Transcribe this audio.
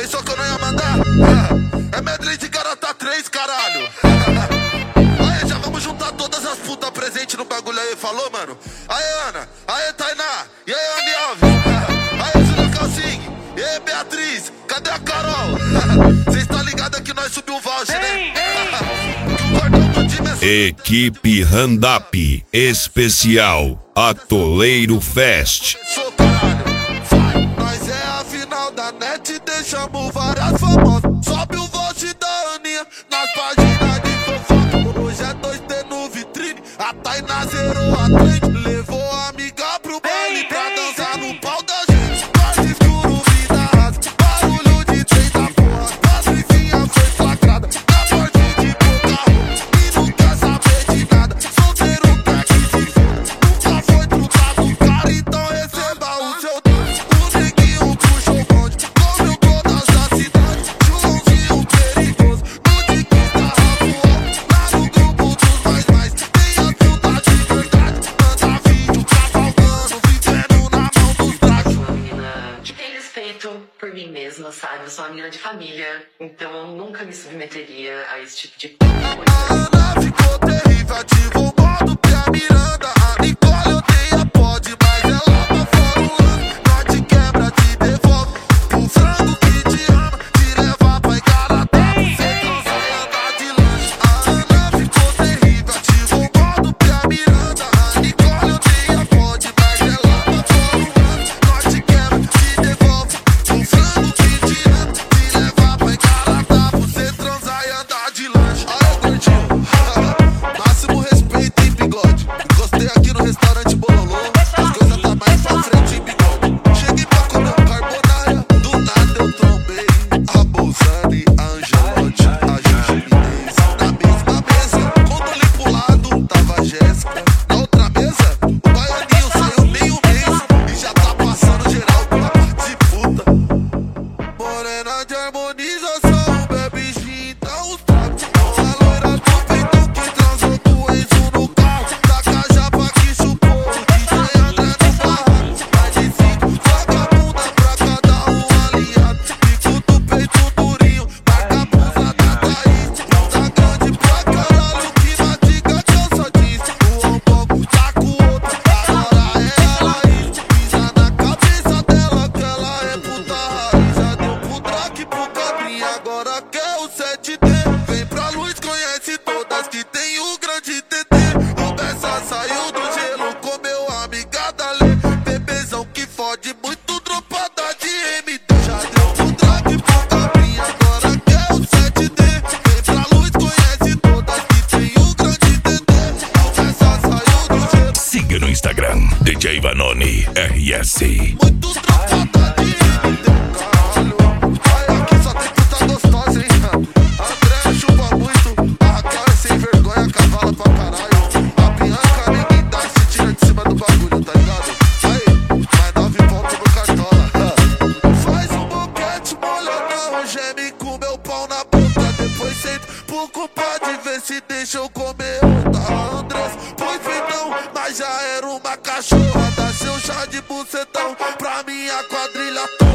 Pensou que eu não ia mandar? É medley de garota 3, caralho. Aí, já vamos juntar todas as putas presentes no bagulho aí, falou, mano? Aí, Ana, aí, Tainá, e aí, Anne Alves, aí, Julia Calcing, e aí, Beatriz, cadê a Carol? Cês tá ligado que nós subiu o voucher, né? Equipe Randap Especial Atoleiro Fest. Nós é a final da net, deixamos várias famosas. Sobe o voucher da Aninha nas páginas de fofoca. Hoje é 2T no vitrine, a Tainá zerou a trend. Levou a amiga pro baile pra dançar no pau da gente. Quase escuro, vida rasa, barulho de trem da porra. As vizinhas foi flagrada na porta de boca e não quer saber de nada. Solteiro quer que se foda, nunca foi trocado cara, então receba o seu doce. O neguinho puxou o bonde, comeu todas as cidades. Joãozinho perigoso, no de que tá voando. Lá no grupo dos mais, tem a puta de verdade. Manda vídeo cavalgando, vivendo na mão dos dragos. Sou uma menina que tem respeito por mim mesma, sabe? Eu sou uma menina de família, então eu nunca me submeteria a esse tipo de coisa. A Ana ficou terrível, ativou o modo Pia Miranda. A Nicole odeia pode, mas ela pra fora o lance. Nós te quebra, te devolve o frango que te ama, te leva pra Igarapé, cê cansa e andar de lanche. A Ana ficou terrível, ativou o modo Pia Miranda. A Nicole odeia pode, mas ela pra fora o lance. Nós te quebra, te devolve o frango que te ama, te leva pra Igarapé, você transar e andar de lanche. Aí, gordinho, máximo respeito, hein, bigode. Encostei aqui no restaurante Bololô, as coisas tá mais pra frente, hein, bigode. Cheguei pra comer carbonara, do nada eu trombei a Bolzani, a Angelotti, a Gigi Menez. Na mesma mesa, quando olhei pro lado, tava a Jéssica. Na outra mesa, o baianinho saiu meio mês e já tá passando geral com a parte de puta. Morena de harmonização, bebe gin, dá uns tragos. A loira do peito que transou com o Enzo no carro. Da cajapa que chupou, DJ André no barraco. Mais de 5 vagabunda pra cada um aliado. Bico do peito durinho, marca a blusa da Thaís. Blusa grande pra caralho, que mastiga que eu só disse. O Hamburgo tá com outro, agora é a Laís. Pisa na cabeça dela que ela é puta raiz. Já deu pro traque, pro cabrinho, agora quer o 7D. Vem pra luz, conhece todas que tem o grande TT. O Bessa saiu do gelo, comeu a amiga da Lê. Bebezão que fode muito, dropada de MD. Já deu pro traque, pro cabrinho, agora quer o 7D. Vem pra luz, conhece todas que tem o grande TT. O Bessa saiu do gelo. Siga no Instagram DJ Vanoni RS. Muito dropada de MD, caralho. Ai, aqui só tem puta gostosa, hein? André chupa muito, a Raquel é sem vergonha, cavala pra caralho. A Bianca ninguém dá, se tira de cima do bagulho, tá ligado? Aí, mais 9 pontos no cartola. Faz um boquete molhadão, geme com meu pau na boca. Depois senta pro compadre, ver se deixa eu comer outra. A Andrés, pois não, mas já era uma cachorra. Dá seu chá de bucetão pra minha quadrilha toda.